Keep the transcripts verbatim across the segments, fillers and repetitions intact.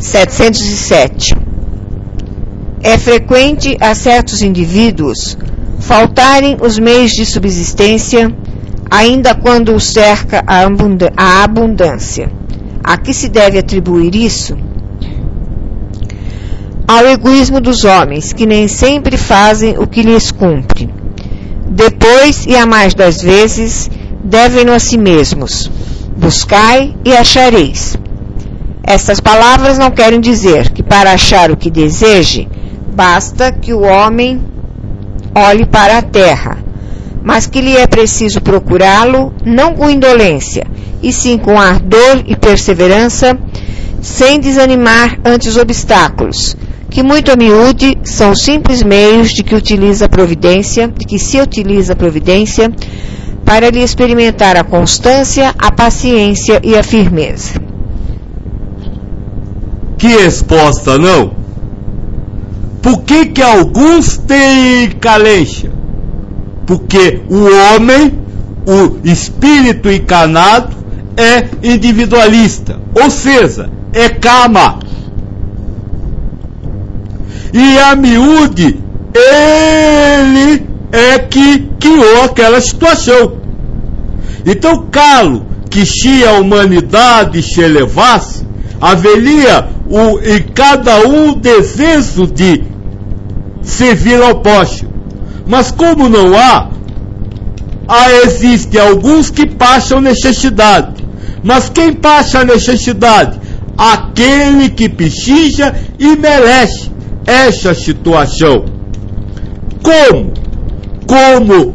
setecentos e sete. É frequente a certos indivíduos faltarem os meios de subsistência, ainda quando os cerca a abundância. A que se deve atribuir isso? Ao egoísmo dos homens, que nem sempre fazem o que lhes cumpre. Depois, e a mais das vezes, devem-no a si mesmos. Buscai e achareis. Estas palavras não querem dizer que para achar o que deseje, basta que o homem olhe para a terra, mas que lhe é preciso procurá-lo não com indolência, e sim com ardor e perseverança, sem desanimar ante os obstáculos, que muito a miúde são simples meios de que utiliza a providência, de que se utiliza a providência para lhe experimentar a constância, a paciência e a firmeza. Que resposta, não? Por que que alguns têm calência? Porque o homem, o espírito encarnado, é individualista, ou seja, é karma. E a miúde, ele é que criou aquela situação. Então, calo que se a humanidade se elevasse, haveria o, em cada um desejo de servir ao próximo. Mas como não há, há existe alguns que passam necessidade. Mas quem passa a necessidade? Aquele que precisa e merece essa situação. Como? Como?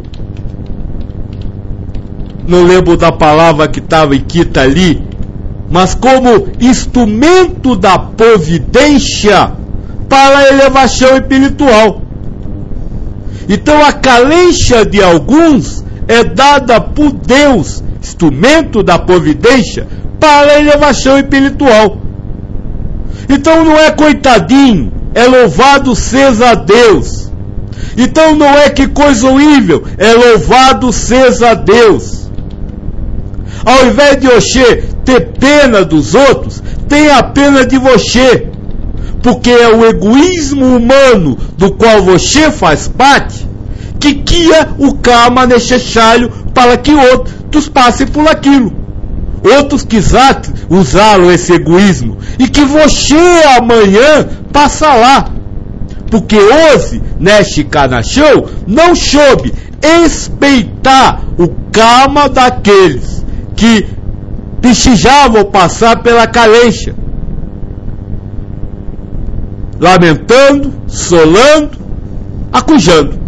Não lembro da palavra que estava escrita ali, mas como instrumento da providência para a elevação espiritual. Então a carência de alguns é dada por Deus, instrumento da providência para a elevação espiritual. Então não é coitadinho, é louvado seja Deus. Então não é que coisa horrível, é louvado seja Deus. Ao invés de você ter pena dos outros, tenha pena de você. Porque é o egoísmo humano do qual você faz parte que cria o karma necessário para que outros passem por aquilo. Outros quiserem usaram esse egoísmo e que você amanhã passa lá. Porque hoje, neste encarnação, não soube respeitar o karma daqueles que precisavam passar pela carência, lamentando, solando, acusando.